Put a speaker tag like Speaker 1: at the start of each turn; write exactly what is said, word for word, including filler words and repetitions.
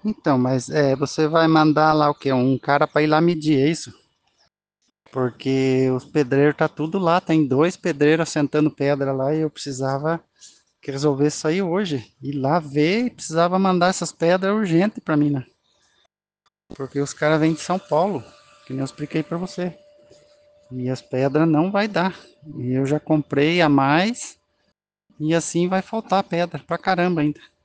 Speaker 1: Então, mas é, você vai mandar lá o quê? Um cara para ir lá medir, é isso? Porque os pedreiros tá tudo lá, tem dois pedreiros assentando pedra lá e eu precisava que resolver isso aí hoje. Ir lá ver e precisava mandar essas pedras urgente para mim, né? Porque os caras vêm de São Paulo, que nem eu expliquei para você. E as pedras não vai dar. E eu já comprei a mais e assim vai faltar pedra pra caramba ainda.